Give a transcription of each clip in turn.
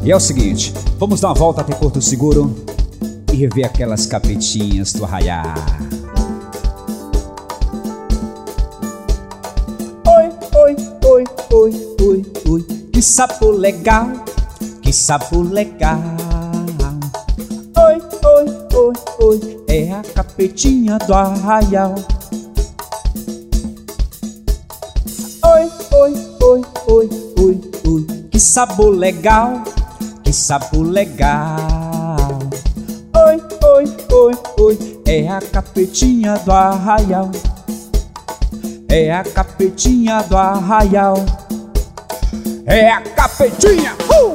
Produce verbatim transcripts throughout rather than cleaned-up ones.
E é o seguinte, vamos dar uma volta até Porto Seguro e rever aquelas capetinhas do arraiá. Oi, oi, oi, oi, oi, oi, que sapo legal, que sapo legal. Oi, oi, oi, oi, é a capetinha do arraial. Oi, oi, oi, oi, oi, oi, que sabor legal, que sabor legal. Oi, oi, oi, oi, é a capetinha do arraial. É a capetinha do arraial. É a capetinha! Uh!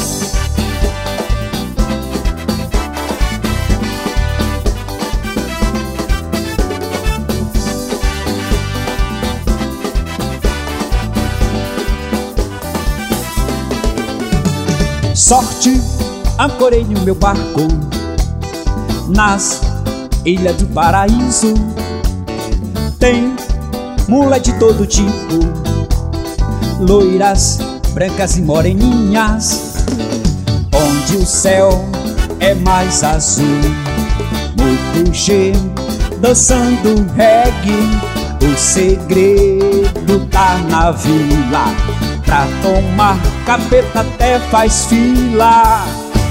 Sorte, ancorei no meu barco nas Ilhas do Paraíso. Tem mula de todo tipo, loiras, brancas e moreninhas, onde o céu é mais azul. Muito G dançando reggae, o segredo tá na vila. Pra tomar capeta até faz fila.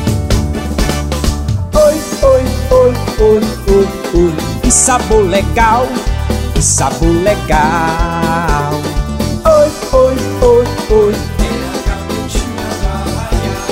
Oi, oi, oi, oi, oi, oi, que sabor legal, que sabor legal. Oi, oi, oi, oi, é a capetinha do arraial.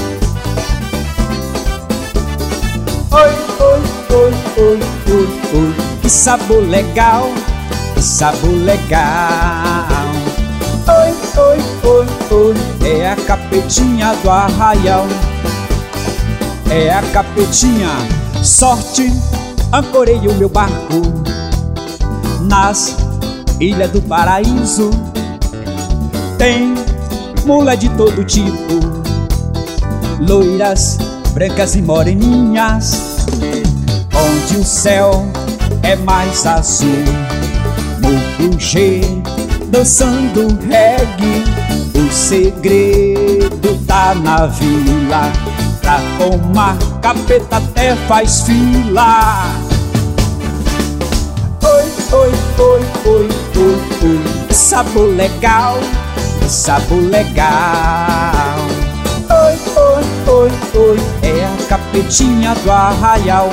Oi, oi, oi, oi, oi, oi, que sabor legal, que sabor legal. Oi, oi, oi, oi, é a capetinha do arraial. É a capetinha. Sorte, ancorei o meu barco nas Ilhas do Paraíso. Tem mula de todo tipo, loiras, brancas e moreninhas, onde o céu é mais azul. Muito G dançando reggae, o segredo tá na vila. Pra tomar capeta até faz fila. Oi, oi, oi, oi, oi, oi, que sabor legal, que sabor legal. Oi, oi, oi, oi, é a capetinha do arraial.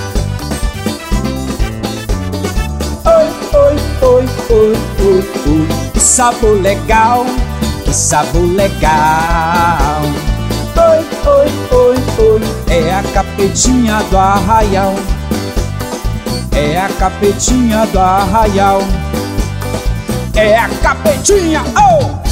Oi, oi, oi, oi, oi, oi, que sabor legal, que sabor legal. Oi, oi, oi, oi, é a capetinha do arraial. É a capetinha do arraial. É a capetinha, oh!